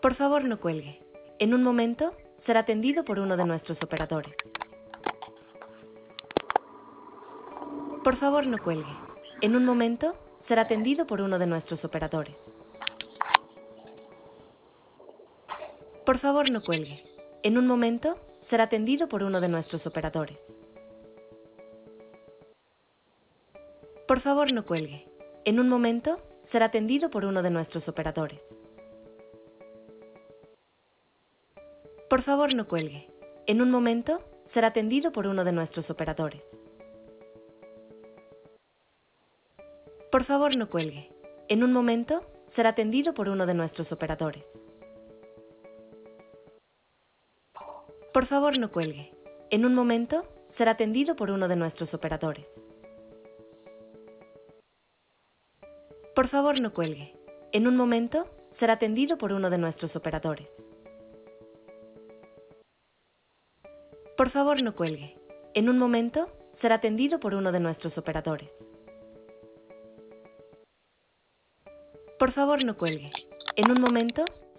Por favor, no cuelgue. En un momento, será atendido por uno de nuestros operadores. Por favor, no cuelgue. En un momento, será atendido por uno de nuestros operadores. Por favor, no cuelgue. En un momento, será atendido por uno de nuestros operadores. Por favor, no cuelgue. En un momento, será atendido por uno de nuestros operadores. Por favor, no cuelgue. En un momento, será atendido por uno de nuestros operadores. Por favor, no cuelgue. En un momento, será atendido por uno de nuestros operadores. Por favor, no cuelgue. En un momento, será atendido por uno de nuestros operadores. Por favor, no cuelgue. En un momento, será atendido por uno de nuestros operadores. Por favor, no cuelgue. En un momento, será atendido por uno de nuestros operadores. Por favor, no cuelgue. En un momento,